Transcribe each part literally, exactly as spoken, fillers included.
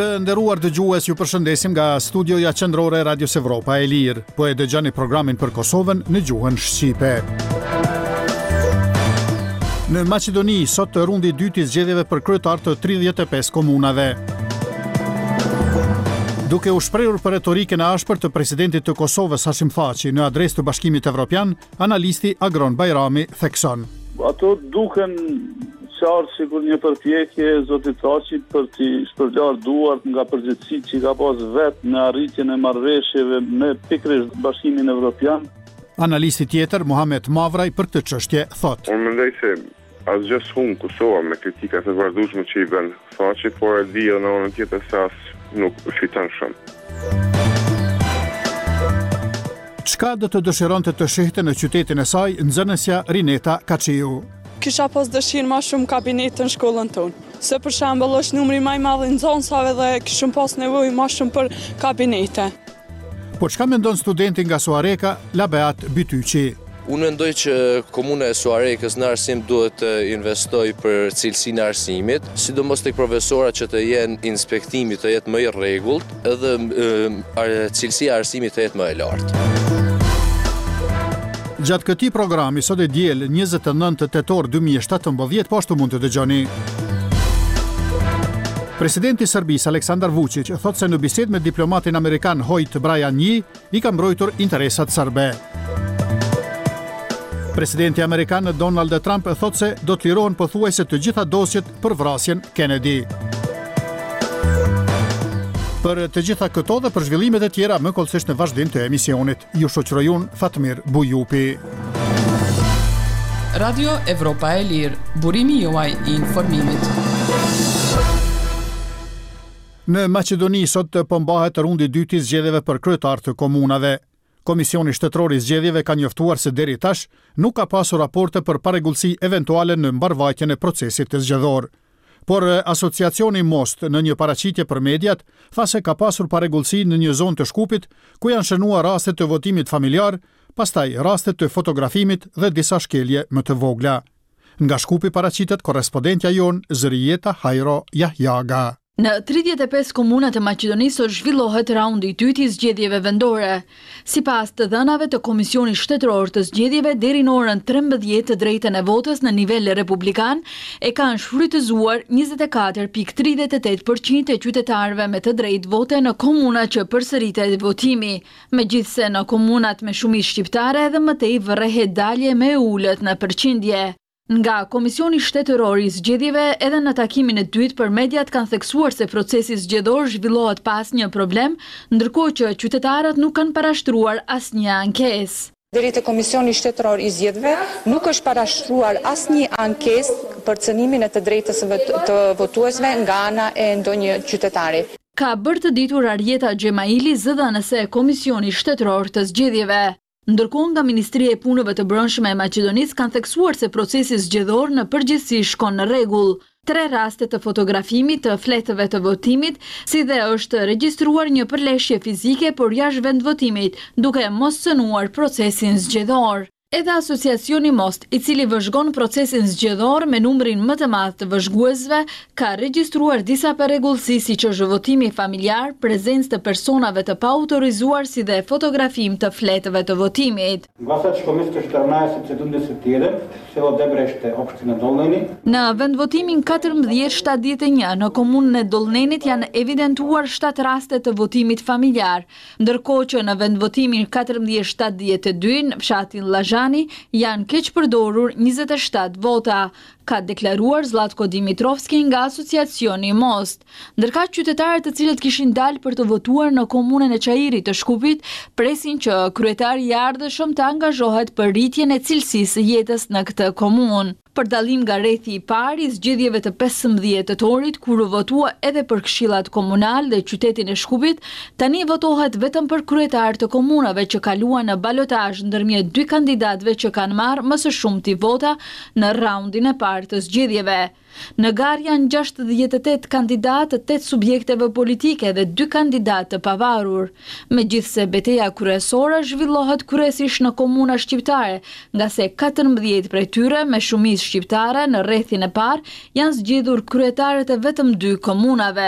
Të nderuar dëgjues, ju përshëndesim nga studioja qendrore e Radios Evropa e Lirë. Po e dëgjoni programin për Kosovën në gjuhën shqipe. Në Maqedoni, sot rundi i dytë i zgjedhjeve për kryetar të tridhjetë e pesë komunave. Duke u shprehur për retorikën e ashpër të presidentit të Kosovës Hashim Thaçi në adresë të Bashkimit Evropian, analisti Agron Bajrami thekson. Ato duken qartë sikur një përpjekje e zotit Thaçit për të shpërlar duart nga përgjegjësitë që ka pas vetë në arritjen e marrëveshjeve me pikërisht Bashkimin Evropian. Analisti tjetër, Muhamet Mavraj, për këtë çështje thotë: Unë mendoj se asgjë s'hum Kosova me kritikat e vazhdueshme që i bën Thaçi, por e di në anën tjetër se as nuk fiton shumë. Çka do të dëshironte të shihte në qytetin e saj nxënësja Rineta Kaçiu? Kisha pas dëshirë ma shumë kabinetin shkollën tonë. Se për shembull është numri më i madh i nxënësave dhe kishim pas nevojë ma shumë për kabinete. Po çka mendon studenti nga Suareka, Labeat Bytyqi? Unë mendoj që komuna e Suarekës në arsim duhet të investoj për cilësinë e arsimit, sidomos tek profesorat që të jenë inspektimi të jetë më i rregullt, edhe e, cilësia e arsimit të jetë më e lartë. Gjatë këtij programi sot e diel njëzet e nëntë tetor dy mijë e shtatëmbëdhjetë, po ashtu mund të dëgjoni. Presidenti i Serbisë Aleksandar Vučić thotë se në bisedë me diplomatin amerikan Hoyt Bryanji i ka mbrojtur interesat serbe. Presidenti amerikan Donald Trump thotë se do të lirohen pothuajse të gjitha dosjet për vrasjen Kennedy. Për të gjitha këto dhe për zhvillimet e tjera më kollësisht në vazhdim të emisionit, ju shoqëroj unë Fatmir Bujupi. Radio Evropa e Lirë, burimi juaj i informimit. Në Maqedoni sot po mbahet rundi i dytë i zgjedhjeve për kryetar të komunave. Komisioni Shtetëror i Zgjedhjeve ka njoftuar se deri tash nuk ka pasur raporte për parregullsi eventuale në mbarvajtjen e procesit të zgjedhor. Por asociacioni Most në një paraqitje për mediat tha se ka pasur parregullsi në një zonë të Shkupit ku janë shënuar raste të votimit familjar, pastaj raste të fotografimit dhe disa shkelje më të vogla. Nga Shkupi paraqitet korrespondentja jon Zërijeta Hajro Jahjaga. Në tridhjetë e pesë komunat e Maqedonisë zhvillohet raundi i dytë i zgjedhjeve vendore. Sipas të dhënave të Komisionit Shtetëror të Zgjedhjeve, deri në orën trembëdhjetë të drejtën e votës në nivel republikan e kanë shfrytëzuar njëzet e katër pikë tridhjetë e tetë përqind e qytetarëve me të drejtë vote në komuna që përsëritet votimi, megjithse në komunat me shumicë shqiptare edhe më tej vërrehet dalje me ulët në përqindje. Nga Komisioni Shtetëror i Zgjedhjeve, edhe në takimin e dytë për mediat kanë theksuar se procesi zgjedhor zhvillohet pas një problem, ndërkohë që qytetarët nuk kanë parashtruar asnjë ankesë. Deri te Komisioni Shtetëror i Zgjedhjeve nuk është parashtruar asnjë ankesë për cënimin e të drejtës të votuesve nga ana e ndonjë qytetari. Ka bërë të ditur Arjeta Xhemaili, zëdhënëse e Komisioni Shtetëror të Zgjedhjeve. Ndërkohë nga Ministria e Punëve të Brendshme e Maqedonisë kanë theksuar se procesi zgjedhor në përgjithësi shkon në rregull. Tre raste të fotografimit të fletëve të votimit, si dhe është regjistruar një përleshje fizike por jashtë vendvotimit, duke mos cënuar procesin zgjedhor. Edhe asociacioni Most, i cili vëzhgon procesin zgjedhor me numrin më të madh të vëzhguesve, ka regjistruar disa parregullsi siç është votimi familjar, prezencë të personave të paautorizuar si dhe fotografim të fletëve të votimit. Në vendvotimin katërmbëdhjetë shtatëdhjetë e një në komunën e Dollnenit janë evidentuar shtatë raste të votimit familjar, ndërkohë që në vendvotimin katërmbëdhjetë shtatëdhjetë e dy në fshatin Llazha janë keq përdorur njëzet e shtatë vota, ka deklaruar Zlatko Dimitrovski nga asociacioni Most. Ndërka qytetarët të cilët kishin dalë për të votuar në komunën e Çajirit të Shkupit, presin që kryetari i ardhshëm të angazhohet për rritjen e cilësisë së jetës në këtë komunë. Për dallim nga rrethi i parë i zgjedhjeve të pesëmbëdhjetë tetorit, kur u votua edhe për këshillat komunal dhe qytetin e Shkupit, tani votohet vetëm për kryetarë të komunave që kaluan në balotazh ndërmjet dy kandidatëve që kanë marrë më së shumti vota në raundin e parë të zgjedhjeve. Në garë janë gjashtëdhjetë e tetë kandidatë të tetë subjekteve politike dhe dy kandidatë të pavarur. Megjithse betejë kryesore zhvillohet kryesisht në komuna shqiptare, nga se katërmbëdhjetë prej tyre me shumicë shqiptare në rrethin e parë janë zgjedhur kryetarët e vetëm dy komunave.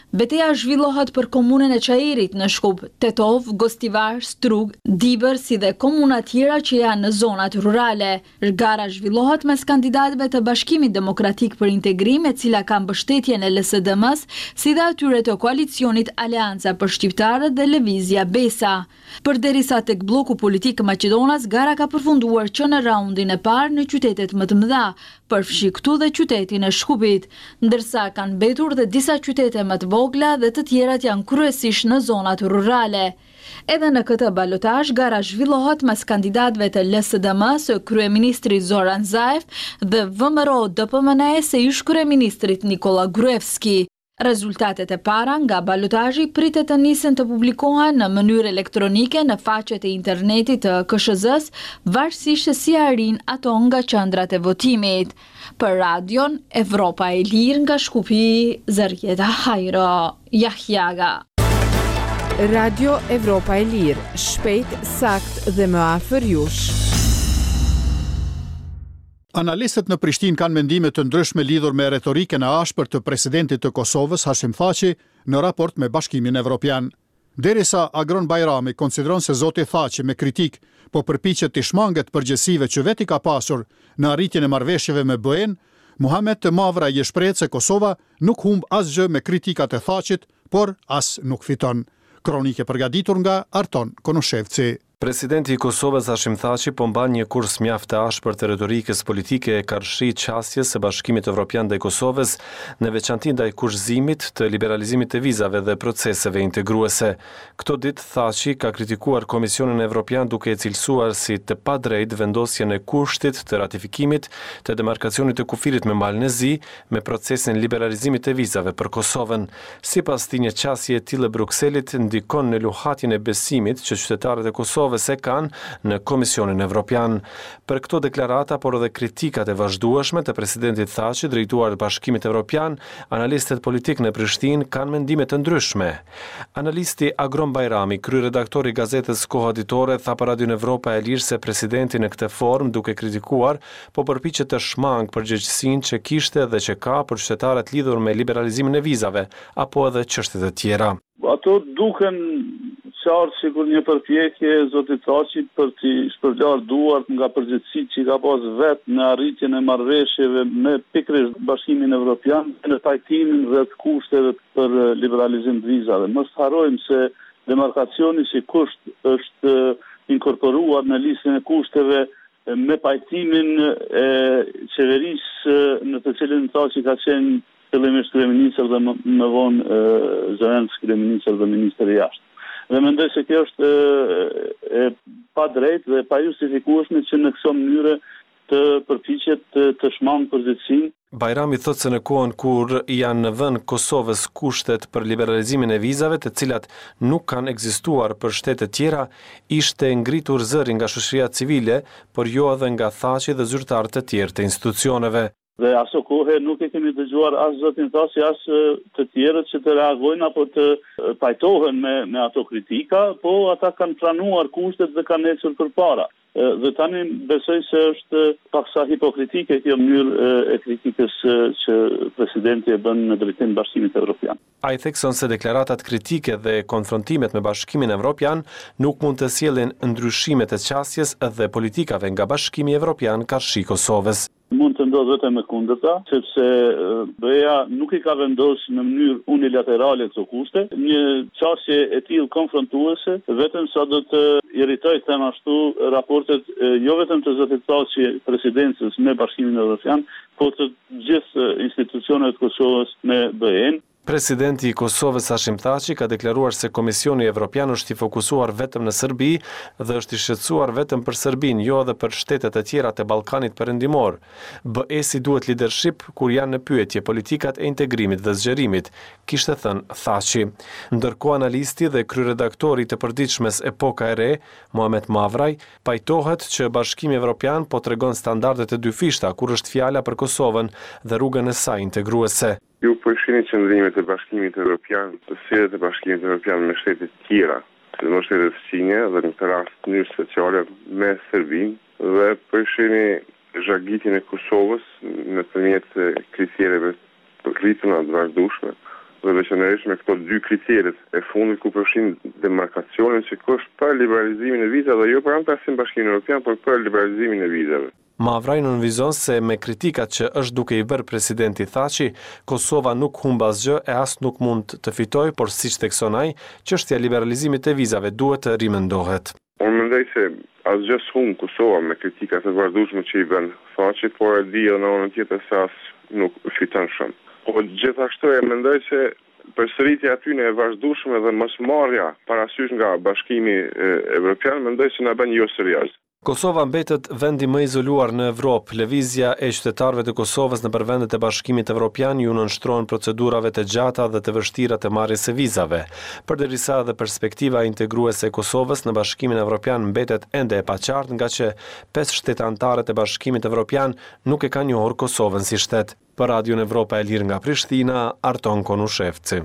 Beteja zhvillohet për komunën e Çajirit në Shkup, Tetov, Gostivar, Strug, Dibër, si dhe komuna tjera që janë në zonat rurale. Gara zhvillohet mes kandidatëve të Bashkimit Demokratik për Integrim, e cila ka mbështetjen e L S D M-s, si dhe atyre të koalicionit Aleanca për Shqiptarët dhe Lëvizja Besa. Përderisa tek bloku politik Maqedonas, gara ka përfunduar që në raundin e parë në qytetet më të mëdha, përfshi këtu dhe qytetin e Shkupit, ndërsa kanë mbetur dhe disa qytete më të vogla dhe të tjerat janë kryesisht në zonat rurale. Edhe në këtë balotazh, gara zhvillohet mes kandidatëve të L S D M-s, kryeministri Zoran Zaev dhe V M R O D P M N-s së ish kryeministrit Nikola Gruevski. Rezultatet e para nga balotazhi pritet të nisen të publikohen në mënyrë elektronike në faqet e internetit të K S Z-s, varësisht se si arrin ato nga qendrat e votimit. Për radion Evropa e Lirë nga Shkupi, Zërjeta Hajro, Jahjaga. Radio Evropa e Lirë, shpejt, sakt dhe më afër jush. Analistët në Prishtinë kanë mendime të ndryshme lidhur me retorikën e ashpër të presidentit të Kosovës, Hashim Thaçi, në raport me Bashkimin Evropian. Derisa Agron Bajrami konsideron se zoti Thaçi me kritik po përpiqet të shmanget përgjegjësive që veti ka pasur në arritjen e marrëveshjeve me B E-n, Muhamet të Mavra i shpreh se Kosova nuk humb asgjë me kritikat e Thaçit, por as nuk fiton. Kronike përgatitur nga Arton Konoshevci. Presidenti i Kosovës Hashim Thaçi po mban një kurs mjaft të ashpër të retorikës politike e karshi qasjes së Bashkimit Evropian ndaj Kosovës, në veçanti ndaj kushëzimit të liberalizimit të vizave dhe proceseve integruese. Këto ditë Thaçi ka kritikuar Komisionin Evropian duke e cilësuar si të padrejtë vendosjen e kushtit të ratifikimit të demarkacionit të kufirit me Malën e Zi me procesin liberalizimit të vizave për Kosovën. Sipas tij, një qasje e tillë e Brukselit ndikon në luhatjen e besimit që qytetarët e Kosovës se kanë në Komisionin Evropian. Për këto deklarata, por edhe kritikat e vazhdueshme të presidentit Thaçi drejtuar Bashkimit Evropian, analistët politik në Prishtinë kanë mendime të ndryshme. Analisti Agron Bajrami, kryeredaktori i gazetës Koha Ditore, tha për Radion Evropa e Lirë se presidenti në këtë formë, duke kritikuar, po përpiqet të shmang përgjegjësinë që kishte dhe që ka për qytetarët lidhur me liberalizimin e vizave apo edhe çështje të tjera. Ato duken qartë sikur një përpjekje e zotit Thaçi për t'i shpërlar duart nga përgjegjësitë që ka pas vetë në arritjen e marrëveshjeve me pikërisht Bashkimin Evropian në pajtimin rreth kushteve për liberalizim të vizave. Mos harrojmë se demarkacioni si kusht është inkorporuar në listën e kushteve me pajtimin e qeverisë në të cilën Thaçi ka qenë fillimisht kryeministër dhe më vonë Zelenski kryeministër dhe ministër i jashtë. Dhe mendoj se kjo është e, e pa drejtë dhe pa justifikueshme që në këtë mënyrë të përpiqet të, të shmangë përgjegjësinë. Bajrami thotë se në kohën kur janë në vend Kosovës kushtet për liberalizimin e vizave, të cilat nuk kanë ekzistuar për shtete tjera, ishte ngritur zëri nga shoqëria civile, por jo edhe nga Thaçi dhe zyrtarët të tjerë të institucioneve. Dhe aso kohë nuk e kemi dëgjuar as zotin Thaçi as të tjerët që të reagojnë apo të pajtohen me, me ato kritika, po ata kanë pranuar kushtet dhe kanë ecur përpara. Dhe tani besoj se është paksa hipokritike kjo mënyrë e kritikës që presidenti e bën në drejtim Bashkimit Evropian. Ai thekson se deklaratat kritike dhe konfrontimet me Bashkimin Evropian nuk mund të sjellin ndryshimet e qasjes dhe politikave nga Bashkimi Evropian karshi Kosovës. Mund të ndodhë vetëm e kundërta, sepse B E-ja nuk i ka vendosur në mënyrë unilaterale këto kushte. Një qasje e tillë konfrontuese vetëm sa do të irritojë them ashtu raportet jo vetëm të zotit Thaçi presidencës me Bashkimin Evropian, por të gjithë institucionet të Kosovës me B E-n. Presidenti i Kosovës Hashim Thaçi ka deklaruar se Komisioni Evropian është i fokusuar vetëm në Serbi dhe është i shqetësuar vetëm për Serbinë, jo edhe për shtetet e tjera të Ballkanit Perëndimor. B E-si duhet leadership kur janë në pyetje politikat e integrimit dhe zgjerimit, kishte thënë Thaçi. Ndërkohë analisti dhe kryeredaktori të përditshmes Epoka e Re, Muhamet Mavraj, pajtohet që Bashkimi Evropian po tregon standardet e dyfishta kur është fjala për Kosovën dhe rrugën e saj integruese. Ju po shihni qëndrimet e Bashkimit Evropian, të sjedet e Bashkimit Evropian me shtetet tjera, si më shtetet Sinje dhe në këtë rast mënyrë speciale me Serbinë, dhe po shihni zhagitjen e Kosovës nëpërmjet kritereve të rrituna të vazhdueshme dhe veçanërisht me këto dy kriteret e fundit ku përfshin demarkacionin që kush për liberalizimin e vizave dhe jo për antarësim Bashkimin Evropian, por për liberalizimin e vizave. Mavraj nënvizon se me kritikat që është duke i bërë presidenti Thaçi, Kosova nuk humb asgjë e as nuk mund të fitojë, por siç thekson ai, çështja e liberalizimit e vizave duhet të rimendohet. Unë mendoj se asgjë s'humb Kosova me kritikat e vazhdueshme që i bën Thaçi, por e di edhe në anën tjetër se as nuk fiton shumë. Po gjithashtu e mendoj se përsëritja aty në e vazhdueshme dhe mosmarrja parasysh nga Bashkimi Evropian mendoj se na bën jo serioz. Kosova mbetet vendi më izoluar në Evropë. Lëvizja e qytetarëve të Kosovës nëpër vendet e Bashkimit Evropian ju nënshtrohen procedurave të gjata dhe të vështira të marrjes së vizave. Përderisa edhe perspektiva integruese e Kosovës në Bashkimin Evropian mbetet ende e paqartë, nga që pesë shtete anëtare të Bashkimit Evropian nuk e kanë njohur Kosovën si shtet. Për Radion Evropa e Lirë nga Prishtina, Arton Konushevci.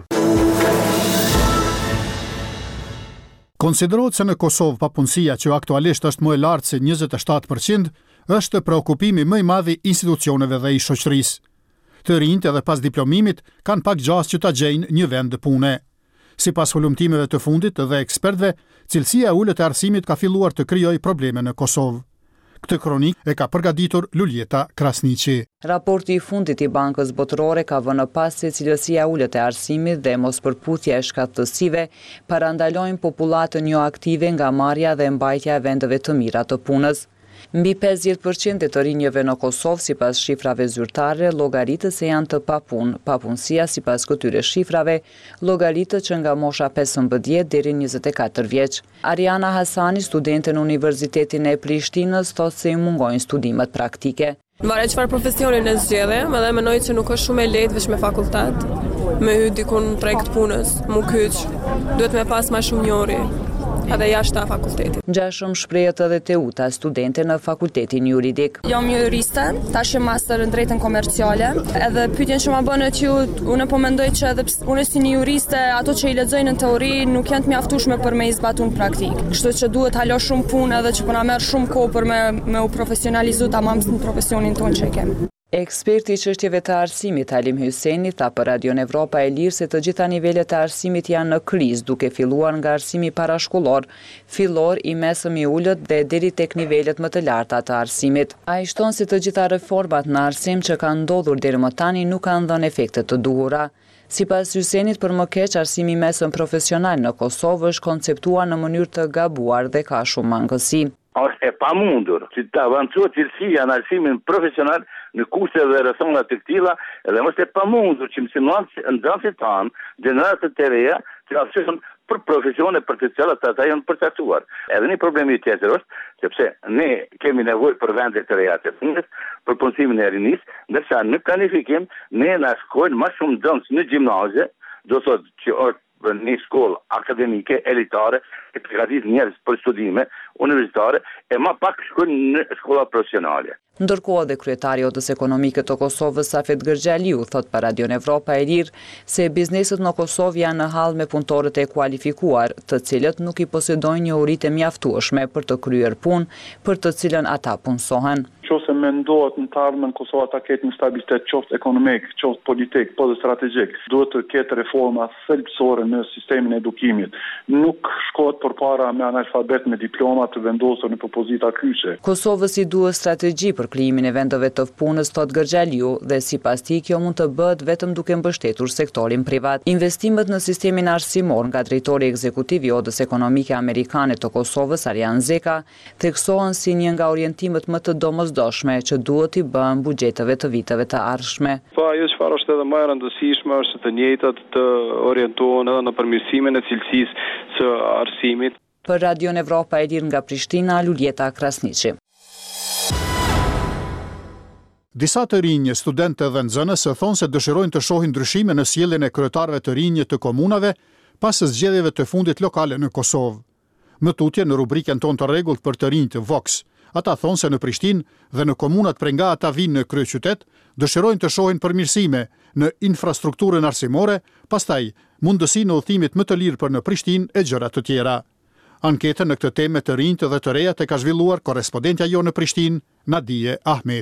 Konsiderohet se në Kosovë papunësia, që aktualisht është më e lartë se njëzet e shtatë përqind, është preokupimi më i madh i institucioneve dhe i shoqërisë. Të rinjt edhe pas diplomimit kanë pak gjas që ta gjejnë një vend pune. Sipas hulumtimeve të fundit dhe ekspertëve, cilësia e ulët e arsimit ka filluar të krijojë probleme në Kosovë. Këtë kronik e ka përgatitur Luljeta Krasniqi. Raporti i fundit i Bankës Botërore ka vënë pas se cilësia e ulët e arsimit dhe mospërputhja e shkattësive parandalojnë popullatën jo aktive nga marrja dhe mbajtja e vendeve të mira të punës. Mbi pesëdhjetë përqind e të rinjve në Kosovë, sipas shifrave zyrtare, llogaritët se janë të papunë. Papunësia, sipas këtyre shifrave, llogaritet që nga mosha pesëmbëdhjetë deri në njëzet e katër vjeç. Ariana Hasani, studente në Universitetin e Prishtinës, thotë se i mungojnë studimet praktike. Varet çfarë profesionin e zgjedhim, edhe mendoj që nuk është shumë e lehtë veç me fakultet, me hy dikun treg të punës, mu kyç, duhet me pas më shumë njëri. Edhe jashtë fakultetit. Ngjashëm shprehet edhe Teuta, studente në fakultetin juridik. Jam juriste, tash jam master në drejtën komerciale, edhe pyetjen që ma bën që unë po mendoj që edhe unë si një juriste, ato që i lexojnë në teori nuk janë të mjaftueshme për me i zbatuar në praktik. Kështu që duhet halo shumë punë edhe që po na merr shumë kohë për me me u profesionalizuar tamam në profesionin tonë që kemi. Eksperti i çështjeve të arsimit Halim Hyseni tha për Radion Evropa e Lirë se të gjitha nivelet e arsimit janë në krizë, duke filluar nga arsimi parashkollor, fillor, i mesëm, i ulët dhe deri tek nivelet më të larta të arsimit. Ai shton se të gjitha reformat në arsim që kanë ndodhur deri më tani nuk kanë dhënë efekte të duhura. Sipas Hysenit, për më keq, arsimi mesëm profesional në Kosovë është konceptuar në mënyrë të gabuar dhe ka shumë mangësi. Është e pamundur që të avancohet cilësia në arsimin profesional në kushte dhe rrethona të tilla, edhe është e pamundur që mësimdhënësit nxënësit tanë, gjeneratët e reja, të afrohen për profesione për të cilat ata janë përcaktuar. Edhe një problem i tjetër është sepse ne kemi nevojë për vende të reja të fundit, për punësimin e rinisë, ndërsa në planifikim ne na shkojnë më shumë nxënës në gjimnaze, do thotë që është një shkollë akademike, elitare, që përgatit njerëz për studime universitare, e ma pak shkojnë në shkolla profesionale. Ndërkohë dhe kryetari i Odës Ekonomike të Kosovës Safet Gërgjaliu thot për Radion Evropa e Lirë se bizneset në Kosovë janë në hall me punëtorët e kualifikuar, të cilët nuk i posedojnë një uritë mjaftueshme për të kryer punë për të cilën ata punësohen. Qofse mendohet në të ardhmen Kosova ta ketë një stabilitet qoftë ekonomik, qoftë politik, po dhe strategjik, duhet të ketë reforma thelbësore në sistemin e edukimit. Nuk shkohet përpara me analfabet me diploma të vendosur në pozita kyçe. Kosovës i duhet strategji për krijimin e vendeve të punës, thot Gërgjaliu, dhe sipas tij kjo mund të bëhet vetëm duke mbështetur sektorin privat. Investimet në sistemin arsimor nga drejtori ekzekutiv i Odës Ekonomike Amerikane të Kosovës, Arjan Zeka, theksohen si një nga orientimet më të domosdoshme që duhet i bën buxheteve të viteve të ardhshme. Po ajo çfarë është edhe më e rëndësishme është të njëjtat të orientohen edhe në përmirësimin e cilësisë së arsimit. Për Radion Evropa e Lirë nga Prishtina, Luljeta Krasniqi. Disa të rinj, studentë dhe nxënës thonë se dëshirojnë të shohin ndryshime në sjelljen e kryetarëve të rinj të komunave pas zgjedhjeve të fundit lokale në Kosovë. Më tutje në rubrikën tonë të rregullt për të rinjt Vox, ata thonë se në Prishtinë dhe në komunat prej nga ata vinë në kryeqytet, dëshirojnë të shohin përmirësime në infrastrukturën arsimore, pastaj mundësi në udhëtimit më të lirë për në Prishtinë e gjëra të tjera. Anketën në këtë temë të rinjt dhe të rejat e ka zhvilluar korrespondentja jo në Prishtinë, Nadije Ahmeti.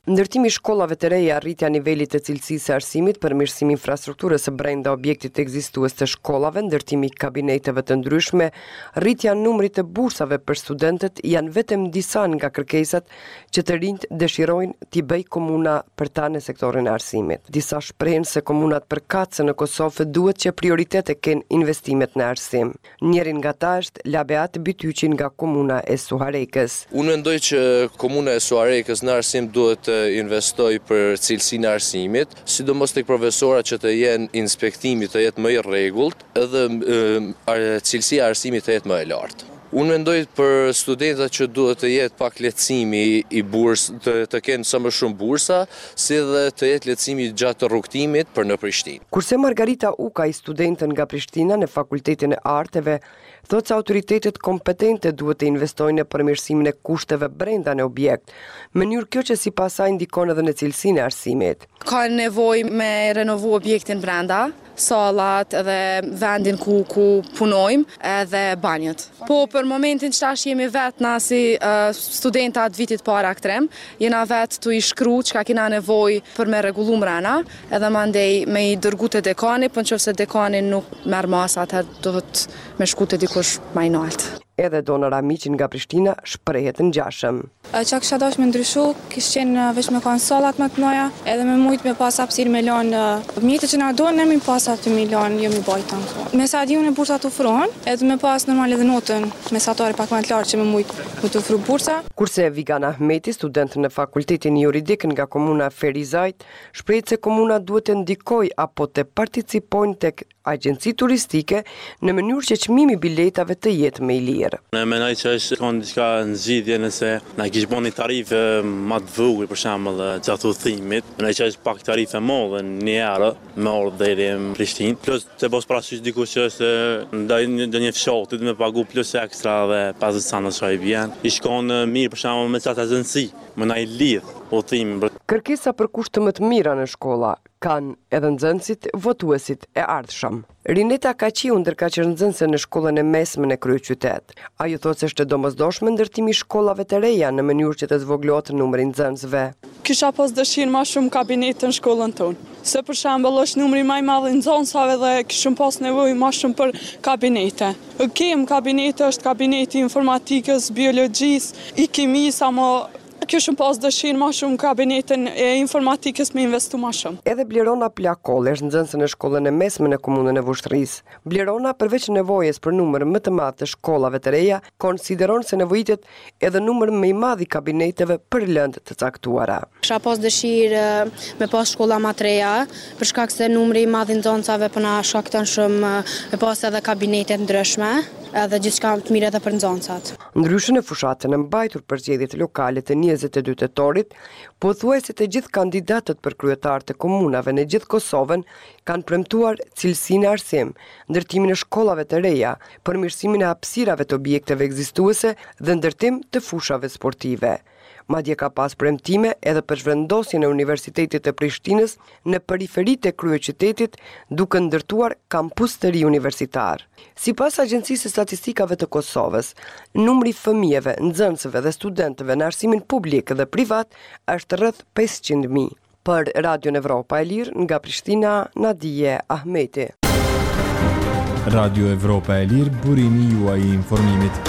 Ndërtimi i shkollave të reja, rritja e nivelit të cilësisë së arsimit, përmirësimi i infrastrukturës së brenda objektit ekzistues të shkollave, ndërtimi i kabineteve të ndryshme, rritja e numrit të bursave për studentët janë vetëm disa nga kërkesat që të rinjt dëshirojnë t'i bëj komuna për ta në sektorin e arsimit. Disa shprehen se komunat përkatëse në Kosovë duhet që prioritet e kenë investimet në arsim. Njërin nga ta është Labeat Bytyqi nga komuna e Suharekës. Unë mendoj që komuna e Suharekës në arsim duhet të investoj për cilësinë e arsimit, sidomos tek profesorat që të jenë inspektimi të jetë më i rregullt, edhe cilësia e arsimit të jetë më e lartë. Unë mendoj për studentët që duhet të jetë pak lehtësimi i burs, të, të kenë sa më shumë bursa, si dhe të jetë lehtësimi gjatë rrugtimit për në Prishtinë. Kurse Margarita Uka, i studentën nga Prishtina në Fakultetin e Arteve, thotë se autoritetet kompetente duhet të investojnë në përmirësimin e kushteve brenda në objekt, mënyrë kjo që sipas saj ndikon edhe në cilësinë e arsimit. Ka nevojë me renovu objektin brenda, sallat edhe vendin ku ku punojmë edhe banjët. Po për momentin që tash jemi vetë na si uh, studentat vitit para këtrem, jena vetë të i shkru çka kena nevojë për me rregullu mrena, edhe mandej me i dërgu te dekani, po nëse dekani nuk merr masa, atëherë duhet me shku te dikush më i lartë. Edhe Dona Ramiqin nga Prishtina shprehet ngjashëm. Qa kisha dash me ndryshu, kishë qenë veç me kanë sallat më të mëdha, edhe me mujt me pas hapësirë me lanë mjetët që na duhen, ne me pas aty me lanë, jo me bajt tanë. Me sa diun e bursat ofrohen, edhe me pas normal edhe notën mesatare pak më të lartë që me mujt me të ofru bursa. Kurse Vigan Ahmeti, student në Fakultetin Juridik nga komuna Ferizajt, shprehet se komuna duhet të ndikojë apo të participojnë tek agjenci turistike në mënyrë që çmimi i biletave të jetë më i lirë. Ne mendoj që është kanë diçka në zgjidhje nëse na kish bëni tarifë më të vogël për shembull gjatë udhëtimit, ne që është pak tarifë më dhe një herë më orë deri në Prishtinë. Plus të bësh parasysh dikush që është ndaj një fshati me pagu plus ekstra dhe pesëdhjetë sa në çaj vjen. I shkon mirë për shembull me çata agjenci, më na i lidh udhëtimin. Kërkesa për kushte më të mira në shkolla kanë edhe nxënësit, votuesit e ardhshëm. Rineta Kaqiu ndërkaq nxënëse në shkollën e mesme në kryeqytet. Ajo thotë se është domosdoshme ndërtimi i shkollave të reja në mënyrë që të zvoglohet numri i nxënësve. Kisha pas dëshirë më shumë kabinete në shkollën tonë. Se për shembull është numri më i madh i nxënësave dhe kishim pas nevojë më shumë për kabinete. Kem kabinete, është kabineti informatikës, biologjisë, i kimisë, ama kishim pas dëshirë më shumë kabinetën e informatikës me investu më shumë. Edhe Blerona Plakoll është nxënëse në shkollën e mesme në komunën e Vushtrrisë. Blerona, përveç nevojës për numër më të madh të shkollave të reja, konsideron se nevojitet edhe numër më i madh i kabineteve për lëndë të caktuara. Kisha pas dëshirë me pas shkolla më të reja, për shkak se numri i madh i nxënësave po na shkakton shumë me pas edhe kabinete të ndryshme, edhe gjithçka të mirë edhe për nxënësat. Ndryshe në fushatën e mbajtur për zgjedhjet lokale të njëzet e dy tetorit, pothuajse të gjithë kandidatët për kryetar të komunave në gjithë Kosovën kanë premtuar cilësinë e arsim, ndërtimin e shkollave të reja, përmirësimin e hapësirave të objekteve ekzistuese dhe ndërtim të fushave sportive. Madje ka pas premtime edhe për zhvendosjen e Universitetit të Prishtinës në periferitë e kryeqytetit, duke ndërtuar kampus të ri universitar. Sipas Agjencisë së Statistikave të Kosovës, numri i fëmijëve, nxënësve dhe studentëve në arsimin publik dhe privat është rreth pesëqind mijë. Për Radion Evropa e Lirë, nga Prishtina, Nadije Ahmeti. Radio Evropa e Lirë, burimi juaj i informimit.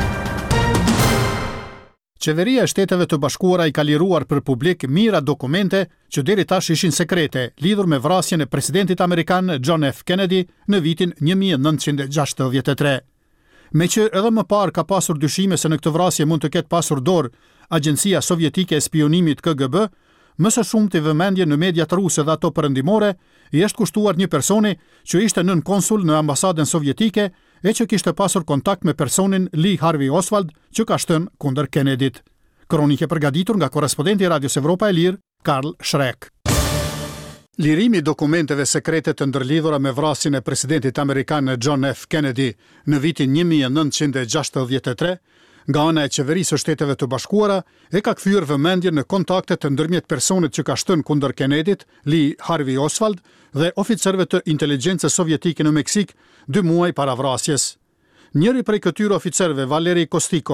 Qeveria e Shteteve të Bashkuara i ka liruar për publik mira dokumente që deri tash ishin sekrete, lidhur me vrasjen e presidentit amerikan John F. Kennedy në vitin një mijë e nëntëqind e gjashtëdhjetë e tre. Me që edhe më parë ka pasur dyshime se në këtë vrasje mund të ketë pasur dorë Agjencia Sovjetike e Spionimit K G B, më së shumti vëmendje në mediat ruse dhe ato perëndimore i është kushtuar një personi që ishte nën konsul në ambasadën sovjetike e që kishte pasur kontakt me personin Lee Harvey Oswald që ka shtënë kundër Kennedyt. Kronike përgatitur nga korrespondenti i Radios Evropa e Lirë, Karl Shrek. Lirimi i dokumenteve sekrete të ndërlidhura me vrasjen e presidentit amerikan John F. Kennedy në vitin një mijë e nëntëqind e gjashtëdhjetë e tre nga ana e Qeverisë së Shteteve të Bashkuara e ka kthyer vëmendjen në kontakte të ndërmjet personit që ka shtënë kundër Kennedyt, Lee Harvey Oswald, dhe oficerëve të inteligjencës sovjetike në Meksik dy muaj para vrasjes. Njëri prej këtyre oficerëve, Valeri Kostikov,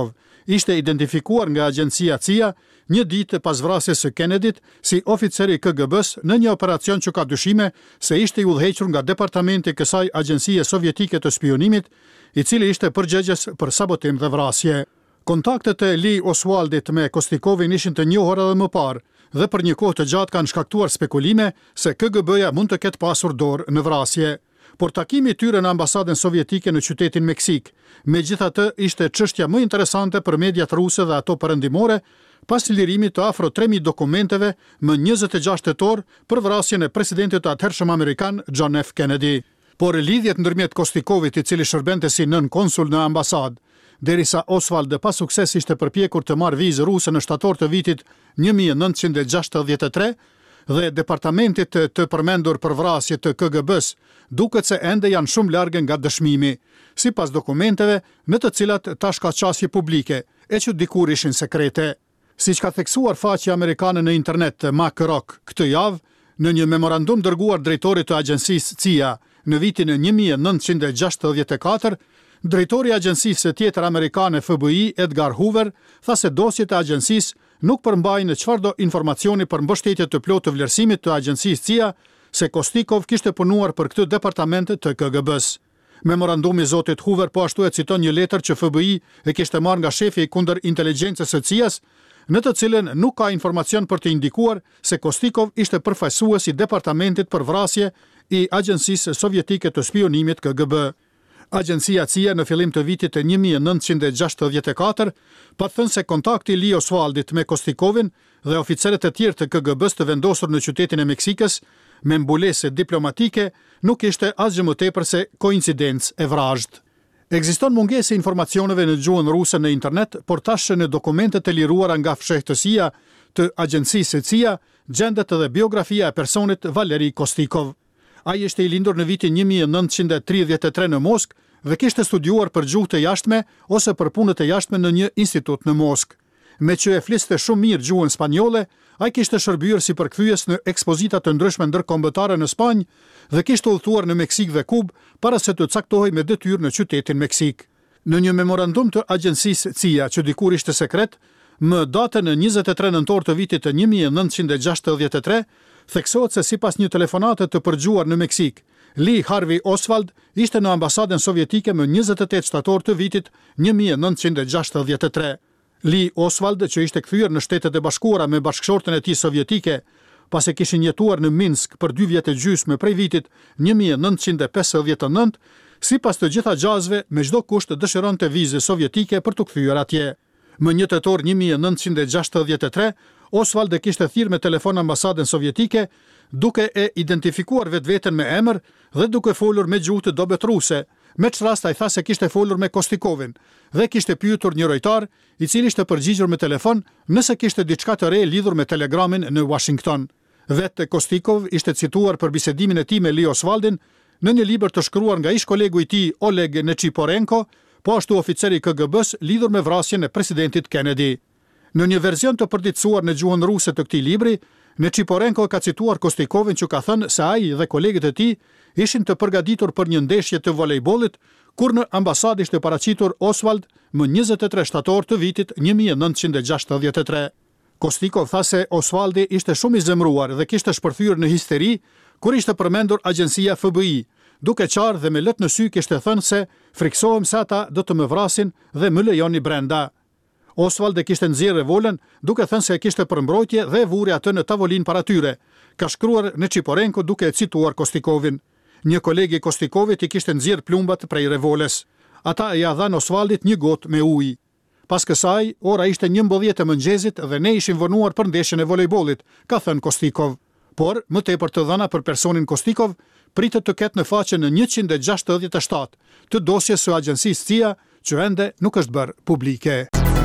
ishte identifikuar nga agjencia C I A një ditë pas vrasjes së Kennedit si oficer i K G B-s në një operacion që ka dyshime se ishte i udhëhequr nga departamenti i kësaj agjencie sovjetike të spionimit, i cili ishte përgjegjës për sabotim dhe vrasje. Kontaktet e Lee Oswaldit me Kostikovin ishin të njohur edhe më parë dhe për një kohë të gjatë kanë shkaktuar spekulime se K G B-ja mund të ketë pasur dorë në vrasje. Por takimi i tyre në ambasadën sovjetike në qytetin Meksik, megjithatë ishte çështja më interesante për mediat ruse dhe ato perëndimore, pas lirimit të afro tre mijë dokumenteve më njëzet e gjashtë tetor për vrasjen e presidentit të atëhershëm amerikan John F. Kennedy. Por lidhjet ndërmjet Kostikovit, i cili shërbente si nën konsul në ambasadë, derisa Oswald pa sukses ishte përpjekur të marrë vizë ruse në shtator të vitit një mijë e nëntëqind e gjashtëdhjetë e tre, dhe departamentit të, të përmendur për vrasje të K G B-s duket se ende janë shumë largë nga dëshmimi, sipas dokumenteve në të cilat tash ka qasje publike, e që dikur ishin sekrete. Siç ka theksuar faqja amerikane në internet MacRock këtë javë, në një memorandum dërguar drejtorit të agjencisë C I A në vitin një mijë e nëntëqind e gjashtëdhjetë e katër, drejtori i agjencisë tjetër amerikane F B I, Edgar Hoover, tha se dosjet e agjencisë nuk përmbajnë çfarëdo informacioni për mbështetje të plotë të vlerësimit të agjencisë C I A se Kostikov kishte punuar për këtë departament të K G B-s. Memorandumi i zotit Hoover po ashtu e citon një letër që F B I e kishte marrë nga shefi i kundër inteligjencës së C I A-s, në të cilën nuk ka informacion për të indikuar se Kostikov ishte përfaqësues i departamentit për vrasje i agjencisë sovjetike të spionimit K G B. Agjencia C I A në fillim të vitit të një mijë e nëntëqind e gjashtëdhjetë e katër pa thënë se kontakti i Lee Oswaldit me Kostikovin dhe oficerët e tjerë të K G B-s të vendosur në qytetin e Meksikës me mbulesë diplomatike nuk ishte asgjë më tepër se koincidencë e vrazhd. Ekziston mungesë e informacioneve në gjuhën ruse në internet, por tash në dokumentet e liruara nga fshehtësia të agjencisë C I A gjendet edhe biografia e personit Valeri Kostikov. Ai ishte i lindur në vitin një mijë e nëntëqind e tridhjetë e tre në Moskë dhe kishte studiuar për gjuhë të jashtme ose për punët e jashtme në një institut në Moskë. Me që e fliste shumë mirë gjuhën spanjolle, ai kishte shërbyer si përkthyes në ekspozita të ndryshme ndërkombëtare në Spanjë dhe kishte udhëtuar në Meksik dhe Kubë para se të caktohej me detyrë në qytetin Meksik. Në një memorandum të agjencisë C I A që dikur ishte sekret, më datën e njëzet e tre nëntor të vitit të një mijë e nëntëqind e gjashtëdhjetë e tre, theksohet se sipas një telefonate të përgjuar në Meksik, Lee Harvey Oswald ishte në ambasadën sovjetike më njëzet e tetë shtator të vitit një mijë e nëntëqind e gjashtëdhjetë e tre. Lee Oswald, që ishte kthyer në Shtetet e Bashkuara me bashkëshorten e tij sovjetike, pas e kishin jetuar në Minsk për dy vjet e gjysmë prej vitit një mijë e nëntëqind e pesëdhjetë e nëntë, sipas të gjitha gjasve me çdo kusht dëshironte vizë sovjetike për të kthyer atje. Më një tetor një mijë e nëntëqind e gjashtëdhjetë e tre, Oswald e kishte thirrë me telefon ambasadën sovjetike, duke e identifikuar vetveten me emër dhe duke folur me gjuhë të dobët ruse. Me çfarë rast ai tha se kishte folur me Kostikovin dhe kishte pyetur një rojtar, i cili ishte përgjigjur me telefon nëse kishte diçka të re lidhur me telegramin në Washington. Vetë Kostikov ishte cituar për bisedimin e tij me Lee Oswaldin në një libër të shkruar nga ish kolegu i tij Oleg Nechiporenko, po ashtu oficeri i K G B-s lidhur me vrasjen e presidentit Kennedy. Në një version të përditësuar në gjuhën ruse të këtij libri, Nechiporenko ka cituar Kostikovin që ka thënë se ai dhe kolegët e tij ishin të përgatitur për një ndeshje të volejbollit, kur në ambasadë ishte paraqitur Oswald më njëzet e tre shtator të vitit një mijë e nëntëqind e gjashtëdhjetë e tre. Kostikov tha se Oswaldi ishte shumë i zemruar dhe kishte shpërthyer në histeri kur ishte përmendur agjencia F B I, duke qarë dhe me lët në sy kishte thënë se friksohem se ata do të më vrasin dhe më lejoni brenda. Oswald e kishte nxjerrë revolën duke thënë se e kishte për mbrojtje dhe e vuri atë në tavolinë para tyre, ka shkruar Nechiporenko duke e cituar Kostikovin. Një koleg i Kostikovit i kishte nxjerrë plumbat prej revolës. Ata i ia dhanë Oswaldit një gotë me ujë. Pas kësaj, ora ishte njëmbëdhjetë e mëngjesit dhe ne ishim vonuar për ndeshjen e volejbollit, ka thënë Kostikov. Por, më tepër të dhëna për personin Kostikov, pritet të ketë në faqen në njëqind e gjashtëdhjetë e shtatë të dosjes së agjencisë C I A që ende nuk është bërë publike.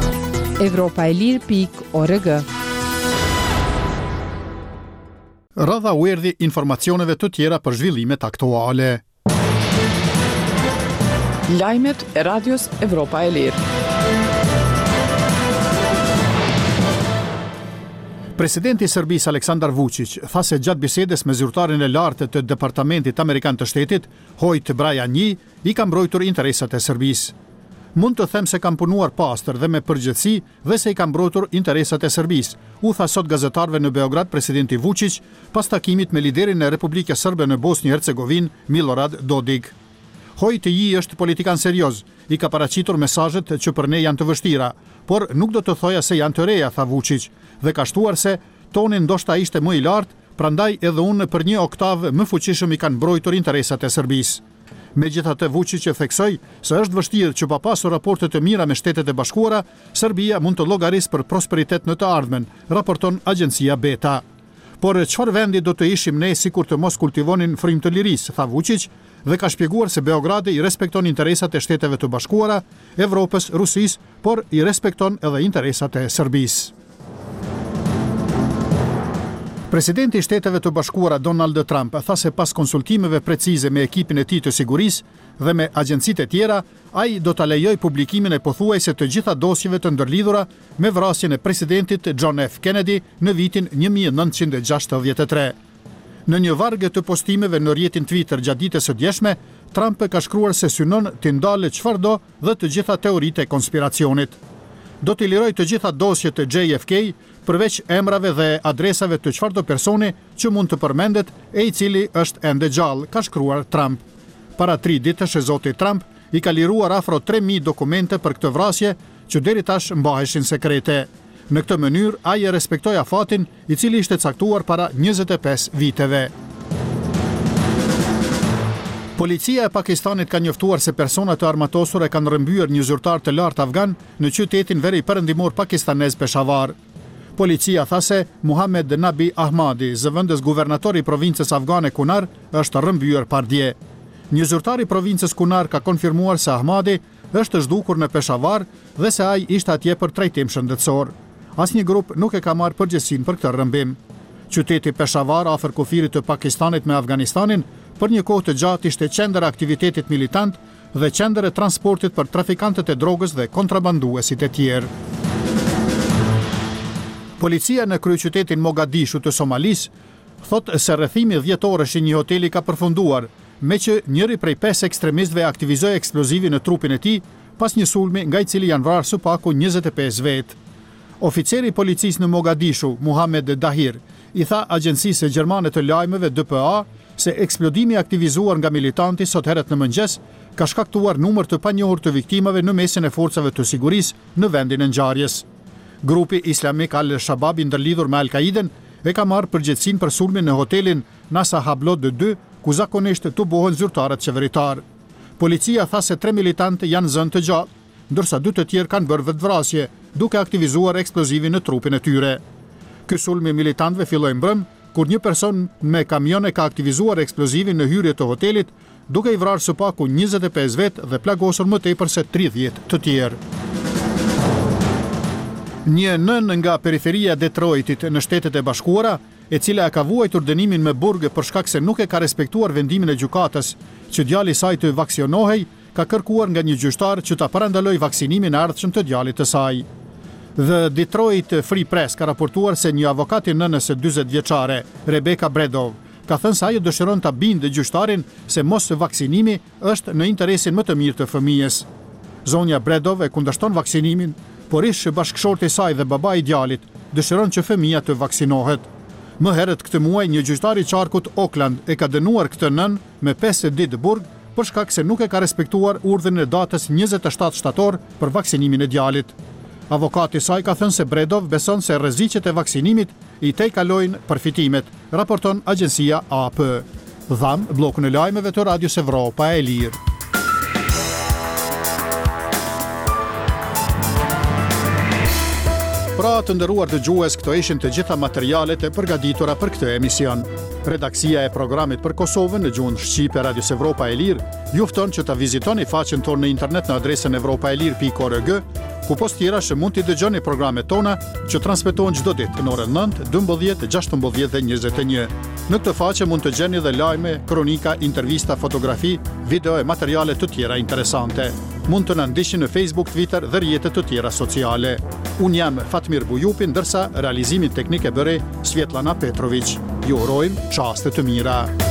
Evropa e Lirë pikë org. Radha u erdhi informacioneve të tjera për zhvillimet aktuale. Lajmet e radios Evropa e Lirë. Presidenti i Serbisë Aleksandar Vučić tha se gjatë bisedës me zyrtarin e lartë të Departamentit Amerikan të Shtetit, Hojt Brajani, i ka mbrojtur interesat e Serbisë. Mund të them se kam punuar pastër dhe me përgjegjësi dhe se i kam mbrojtur interesat e Serbisë, u tha sot gazetarëve në Beograd presidenti Vučić pas takimit me liderin e Republikës Serbe në Bosnjë Hercegovinë, Milorad Dodik. Hojti është politikan serioz, i ka paraqitur mesazhet që për ne janë të vështira, por nuk do të thoja se janë të reja, tha Vučić, dhe ka shtuar se toni ndoshta ishte më i lartë, prandaj edhe unë për një oktavë më fuqishëm i kanë mbrojtur interesat e Serbisë. Megjithatë, Vučić e theksoi se është vështirë që pa pasur raporte të mira me Shtetet e Bashkuara, Serbia mund të llogarisë për prosperitet në të ardhmen, raporton agjencia Beta. Por çfarë vendi do të ishim ne sikur të mos kultivonin frymë të lirisë, tha Vučić, dhe ka shpjeguar se Beogradi i respekton interesat e Shteteve të Bashkuara, Evropës, Rusisë, por i respekton edhe interesat e Serbisë. Presidenti i Shteteve të Bashkuara Donald Trump tha se pas konsultimeve precize me ekipin e tij të sigurisë dhe me agjencitë e tjera, ai do ta lejojë publikimin e pothuajse të gjitha dosjeve të ndërlidhura me vrasjen e presidentit John F. Kennedy në vitin një mijë e nëntëqind e gjashtëdhjetë e tre. Në një vargë të postimeve në rrjetin Twitter gjatë ditës së djeshme, Trump ka shkruar se synon të ndalë çfarëdo dhe të gjitha teoritë e konspiracionit. Do t'i liroj të gjitha dosjet e J F K, përveç emrave dhe adresave të çfarëdo personi që mund të përmendet e i cili është ende gjallë, ka shkruar Trump. Para tri ditësh zoti Trump i ka liruar afro tre mijë dokumente për këtë vrasje që deri tash mbaheshin sekrete. Në këtë mënyrë ai e respektoi afatin i cili ishte caktuar para njëzet e pesë viteve. Policia e Pakistanit ka njoftuar se persona të armatosur e kanë rrëmbyer një zyrtar të lartë afgan në qytetin veri perëndimor pakistanez Peshawar. Policia tha se Muhammed Nabi Ahmadi, zëvendës guvernatori i provincës afgane Kunar, është rrëmbyer pardje. Një zyrtar i provincës Kunar ka konfirmuar se Ahmadi është zhdukur në Peshawar dhe se ai ishte atje për trajtim shëndetësor. Asnjë grup nuk e ka marrë përgjegjësinë për këtë rrëmbim. Qyteti Peshawar, afër kufirit të Pakistanit me Afganistanin, për një kohë të gjatë ishte qendër e aktivitetit militant dhe qendër e transportit për trafikantët e drogës dhe kontrabanduesit e tjerë. Policia në kryeqytetin Mogadishu të Somalisë thot se rrethimi dhjetorësh i një hoteli ka përfunduar, me që njëri prej pesë ekstremistëve aktivizoi eksplozivi në trupin e tij pas një sulmi nga i cili janë vrarë së paku njëzet e pesë vetë. Oficeri i policisë në Mogadishu, Muhammed Dahir, i tha agjencisë gjermane të lajmeve D P A se eksplodimi aktivizuar nga militanti sot herët në mëngjes ka shkaktuar numër të panjohur të viktimave në mesin e forcave të sigurisë në vendin e ngjarjes. Grupi islamik Al-Shabab i ndërlidhur me Al-Qaiden e ka marrë përgjegjësinë për sulmin në hotelin Nasa Hablod dy, ku zakonisht tubohen zyrtarët qeveritar. Policia tha se tre militantë janë zënë të gjatë, ndërsa dy të tjerë kanë bërë vetvrasje, duke aktivizuar eksplozivin në trupin e tyre. Ky sulm i militantëve filloi mbrëm, kur një person me kamion e ka aktivizuar eksplozivin në hyrje të hotelit, duke i vrarë së paku njëzet e pesë vetë dhe plagosur më tepër se tridhjetë të tjerë. Një nën nga periferia e Detroitit në Shtetet e Bashkuara, e cila e ka vuajtur dënimin me burg për shkak se nuk e ka respektuar vendimin e gjykatës që djali i saj të vaksionohej, ka kërkuar nga një gjyqtar që ta parandalojë vaksinimin e ardhshëm të djalit të saj. The Detroit Free Press ka raportuar se një avokat i nënës së dyzet vjeçare, Rebecca Bredov, ka thënë se ajo dëshiron ta bindë gjyqtarin se mos vaksinimi është në interesin më të mirë të fëmijës. Zonja Bredov e kundërshton vaksinimin, por ish bashkëshorti i saj dhe baba i djalit dëshiron që fëmia të vaksinohet. Më herët këtë muaj një gjyqtar i qarkut Oakland e ka dënuar këtë nën me pesë ditë burg për shkak se nuk e ka respektuar urdhrin e datës njëzet e shtatë shtator për vaksinimin e djalit. Avokati i saj ka thënë se Bredov beson se rreziqet e vaksinimit i tejkalojnë përfitimet, raporton agjencia A P. Dham bllokun e lajmeve të Radios Evropa e Lirë. Pra të nderuar dëgjues, këto ishin të gjitha materialet e përgatitura për këtë emision. Redaksia e programit për Kosovën në gjuhën shqipe Radios Evropa e Lirë ju fton që ta vizitoni faqen tonë në internet në adresën evropaelir pikë org, ku post tjera që mund t'i dëgjoni programet tona që transmetohen çdo ditë në orën nëntë, dymbëdhjetë, gjashtëmbëdhjetë dhe njëzet e një. Në këtë faqe mund të gjeni dhe lajme, kronika, intervista, fotografi, video e materiale të tjera interesante. Mund të na ndiqni në Facebook, Twitter dhe rrjetet të tjera sociale. Unë jam Fatmir Bujupi, ndërsa realizimin teknik e bëri Svetlana Petrović. Ju urojmë çaste të mira.